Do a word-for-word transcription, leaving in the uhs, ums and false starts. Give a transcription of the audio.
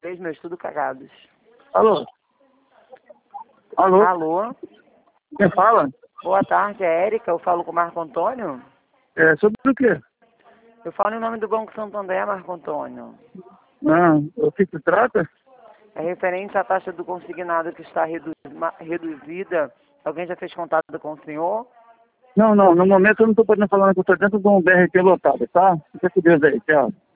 Três meus tudo cagados. Alô? Alô? Alô? Quem fala? Boa tarde, é Érica. Eu falo com o Marco Antônio. É, sobre o quê? Eu falo em nome do Banco Santander, Marco Antônio. Ah, o que se trata? É referente à taxa do consignado que está redu ma- reduzida. Alguém já fez contato com o senhor? Não, não, no momento eu não estou podendo falar, que eu estou dentro de um B R T lotado, tá? Fica com Deus aí, tchau.